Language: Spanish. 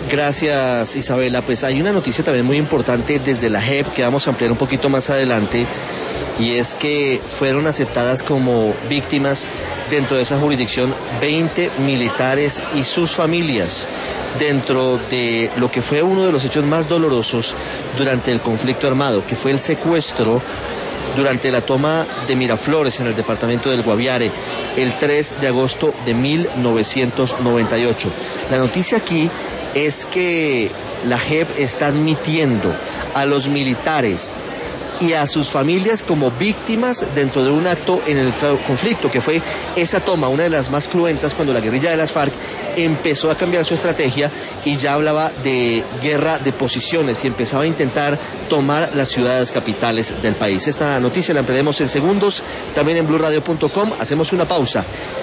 Gracias, Isabela. Pues hay una noticia también muy importante desde la JEP que vamos a ampliar un poquito más adelante, y es que fueron aceptadas como víctimas dentro de esa jurisdicción 20 militares y sus familias, dentro de lo que fue uno de los hechos más dolorosos durante el conflicto armado, que fue el secuestro durante la toma de Miraflores en el departamento del Guaviare, el 3 de agosto de 1998. La noticia aquí es que la JEP está admitiendo a los militares y a sus familias como víctimas dentro de un acto en el conflicto, que fue esa toma, una de las más cruentas, cuando la guerrilla de las FARC empezó a cambiar su estrategia y ya hablaba de guerra de posiciones y empezaba a intentar tomar las ciudades capitales del país. Esta noticia la ampliaremos en segundos, también en BluRadio.com. Hacemos una pausa